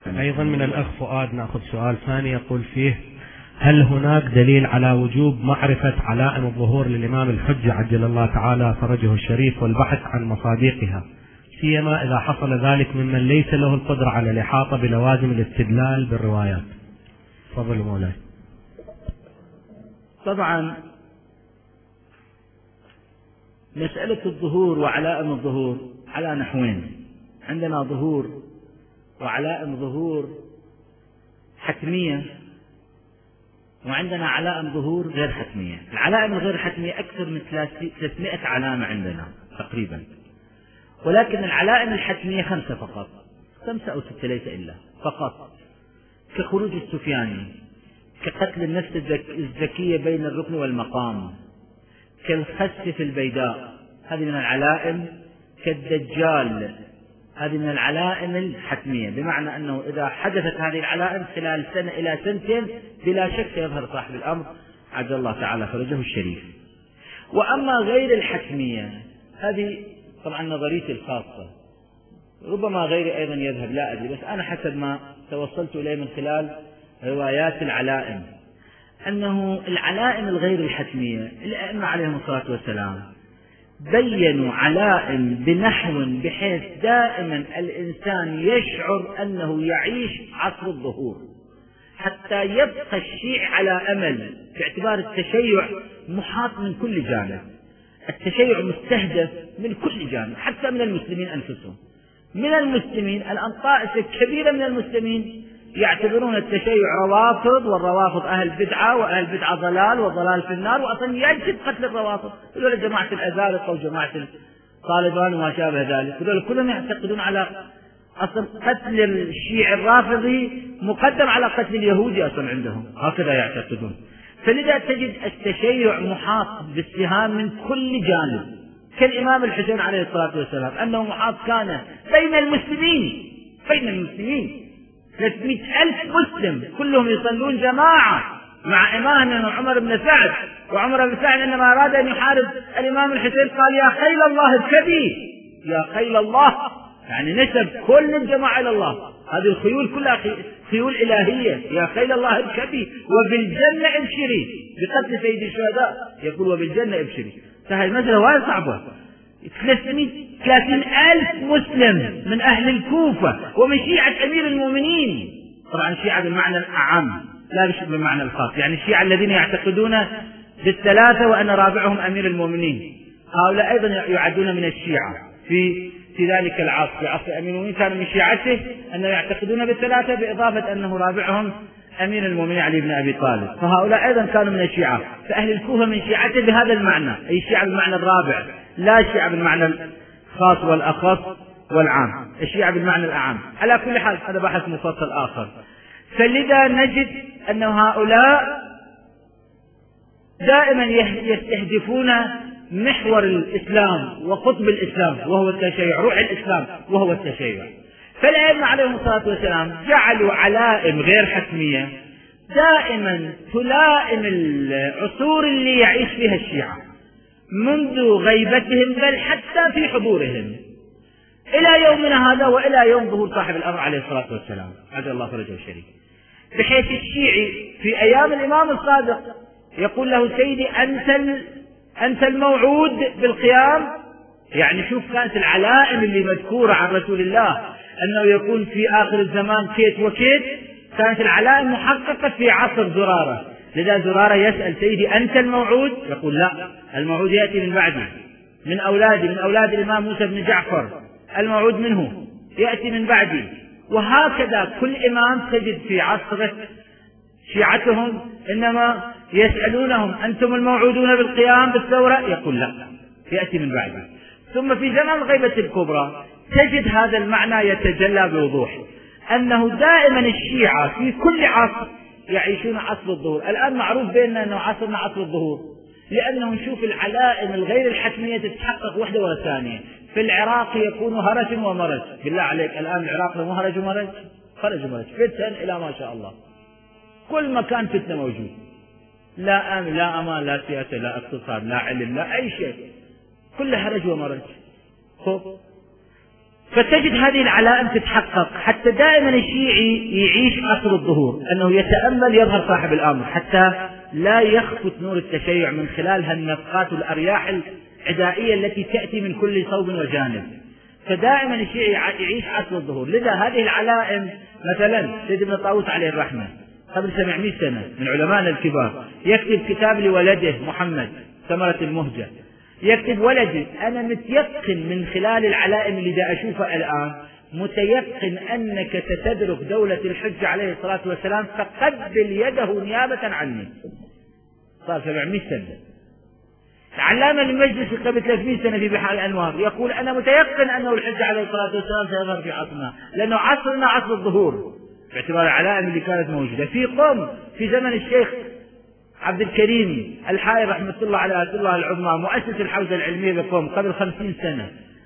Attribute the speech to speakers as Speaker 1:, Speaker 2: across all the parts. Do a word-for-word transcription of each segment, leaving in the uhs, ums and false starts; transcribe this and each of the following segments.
Speaker 1: أيضا من الأخ فؤاد نأخذ سؤال ثاني يقول فيه: هل هناك دليل على وجوب معرفة علائم الظهور للإمام الحجة عجل الله تعالى فرجه الشريف والبحث عن مصادقها، سيما إذا حصل ذلك ممن ليس له القدرة على الإحاطة بلوازم الاستدلال بالروايات؟ تفضل مولاي.
Speaker 2: طبعا مسألة الظهور وعلائم الظهور على نحوين: عندنا ظهور وعلائم ظهور حتمية، وعندنا علائم ظهور غير حتمية. العلائم الغير حتمية أكثر من ثلاثمائة علامة عندنا تقريبا، ولكن العلائم الحتمية خمسة فقط، خمسة أو ستة ليس إلا فقط، كخروج السفياني، كقتل النفس الزكية بين الركن والمقام، كالخس في البيداء، هذه من العلائم، كالدجال، هذه من العلائم الحتمية، بمعنى أنه إذا حدثت هذه العلائم خلال سنة إلى سنتين بلا شك سيظهر صاحب الأمر عجل الله تعالى فرجه الشريف. وأما غير الحتمية هذه طبعا نظريتي الخاصة، ربما غيري أيضا يذهب لا أدري، بس أنا حسب ما توصلت إليه من خلال روايات العلائم أنه العلائم الغير الحتمية الأئمة عليهم الصلاة والسلام بيّنوا علائم بنحو بحيث دائما الإنسان يشعر أنه يعيش عصر الظهور، حتى يبقى الشيء على أمل، باعتبار التشيع محاط من كل جانب، التشيع مستهدف من كل جانب، حتى من المسلمين أنفسهم. من المسلمين الآن طائفة كبيرة من المسلمين يعتبرون التشيع روافض، والروافض أهل بدعة، وأهل بدعة ضلال، والضلال في النار، وأصلا يجب قتل الروافض، هذول جماعة الأزارقة وجماعة طالبان وما شابه ذلك، هذول كلهم يعتقدون على أصلا قتل الشيعي الرافضي مقدم على قتل اليهودي أصلا عندهم، هكذا يعتقدون. فلذا تجد التشيع محاط بالسهام من كل جانب، كالإمام الحسين عليه الصلاة والسلام أنه محاط كان بين المسلمين بين المسلمين ثلاثمائة ألف مسلم كلهم يصلون جماعة مع إمامنا عمر بن سعد، وعمر بن سعد عندما أراد أن يحارب الإمام الحسين قال: يا خيل الله اركبي، يا خيل الله، يعني نسب كل الجماعة إلى الله، هذه الخيول كلها خيول إلهية، يا خيل الله اركبي وبالجنة ابشري، بقتل سيد الشهداء يقول وبالجنة ابشري. فهذه المسألة وايد صعبة. ثلاثمائة وثلاثين ألف مسلم من أهل الكوفة ومن شيعة أمير المؤمنين، طبعا شيعة بالمعنى الأعم لا بالمعنى الخاص، يعني الشيعة الذين يعتقدون بالثلاثة وأن رابعهم أمير المؤمنين، هؤلاء أيضا يعدون من الشيعة في في ذلك العصر، في عصر أمير المؤمنين كانوا من شيعته أنه يعتقدون بالثلاثة بإضافة أنه رابعهم أمير المؤمنين علي بن أبي طالب، فهؤلاء أيضا كانوا من الشيعة. فأهل الكوفة من شيعته بهذا المعنى، أي الشيعة بالمعنى الرابع، لا الشيعة بالمعنى الخاص والأخص والعام، الشيعة بالمعنى الأعم. على كل حال هذا بحث مفصل آخر. فلذا نجد أن هؤلاء دائما يستهدفون محور الإسلام وقطب الإسلام وهو التشيع، روح الإسلام وهو التشيع. فالأئمة عليهم الصلاة والسلام جعلوا علائم غير حتمية دائما تلائم العصور اللي يعيش فيها الشيعة منذ غيبتهم، بل حتى في حضورهم إلى يومنا هذا وإلى يوم ظهور صاحب الأمر عليه الصلاة والسلام عجل الله فرجه الشريف. بحيث الشيعي في أيام الإمام الصادق يقول له: سيدي أنت أنت الموعود بالقيام. يعني شوف كانت العلائم اللي مذكورة عن رسول الله أنه يكون في آخر الزمان كيت وكيت، كانت العلائم محققة في عصر زرارة. لذا زرارة يسأل: سيدي أنت الموعود؟ يقول: لا، الموعود يأتي من بعدي، من أولادي، من أولاد الإمام موسى بن جعفر، الموعود منه يأتي من بعدي. وهكذا كل إمام تجد في عصره شيعتهم إنما يسألونهم: أنتم الموعودون بالقيام بالثورة؟ يقول: لا، يأتي من بعدي. ثم في زمن الغيبة الكبرى تجد هذا المعنى يتجلى بوضوح، أنه دائما الشيعة في كل عصر يعيشون عصر الظهور. الآن معروف بيننا أنه عصرنا عصر الظهور، لأنه نشوف العلائم الغير الحتمية تتحقق واحدة ورا الثانية. في العراق يكون هرج ومرج، بالله عليك الآن العراق مو هرج ومرج، هرج ومرج، فتن إلى ما شاء الله، كل مكان فتنة موجود، لا أمن لا أمان لا سياسة لا اقتصاد لا علم لا أي شيء، كله هرج ومرج. خب فتجد هذه العلائم تتحقق، حتى دائما الشيعي يعيش عصر الظهور، أنه يتأمل يظهر صاحب الأمر، حتى لا يخفت نور التشيع من خلال هالنفقات والأرياح العدائية التي تأتي من كل صوب وجانب. فدائما الشيعي يعيش عصر الظهور. لذا هذه العلائم، مثلا سيد ابن طاووس عليه الرحمة قبل سبعمائة سنة من علمائنا الكبار يكتب كتاب لولده محمد ثمرة المهجة، يكتب: ولدي أنا متيقن من خلال العلائم اللي دا أشوفها الآن، متيقن أنك ستدرك دولة الحجة عليه الصلاة والسلام، فقبل يده نيابة عني. صار سبعمائة سنة. العلامة المجلس قبل ثلاثمائة سنة في بحار الأنوار يقول: أنا متيقن أنه الحجة عليه الصلاة والسلام سيظهر في عصرنا، لأنه عصرنا عصر الظهور، باعتبار العلائم اللي كانت موجودة في قوم في زمن الشيخ عبد الكريم الحائر رحمة الله على الله العظمى مؤسس الحوزة العلمية بقوم قبل خمسين سنة.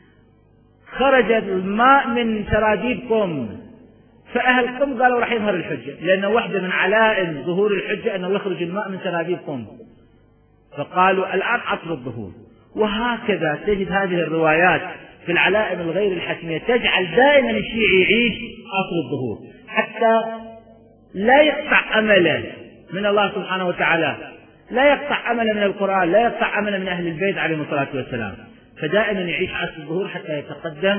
Speaker 2: خرج الماء من سراديب قوم، فأهل قوم قالوا راح يظهر الحجة، لأن واحدة من علائم ظهور الحجة أنه يخرج الماء من سراديب قوم، فقالوا الآن عصر الظهور. وهكذا تجد هذه الروايات في العلائم الغير الحتمية تجعل دائما الشيعي يعيش عصر الظهور، حتى لا يقطع أمله من الله سبحانه وتعالى، لا يقطع أمله من القرآن، لا يقطع أمله من أهل البيت عليهم الصلاة والسلام، فدائما يعيش عصر الظهور حتى يتقدم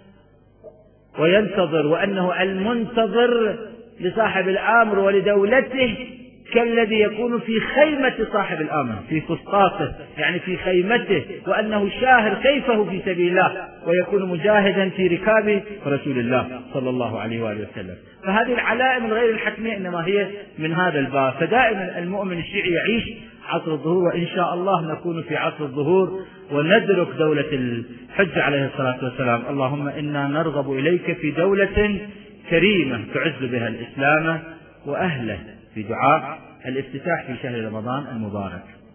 Speaker 2: وينتظر، وأنه المنتظر لصاحب الأمر ولدولته كالذي يكون في خيمة صاحب الأمر، في فسطاطه يعني في خيمته، وأنه شاهر كيفه في سبيل الله، ويكون مجاهدا في ركاب رسول الله صلى الله عليه وآله وسلم. فهذه العلائم الغير الحتمية إنما هي من هذا الباب. فدائما المؤمن الشيعي يعيش عصر الظهور، وإن شاء الله نكون في عصر الظهور وندرك دولة الحج عليه الصلاة والسلام. اللهم إنا نرغب إليك في دولة كريمة تعز بها الإسلام وأهله، في دعاء الافتتاح في شهر رمضان المبارك.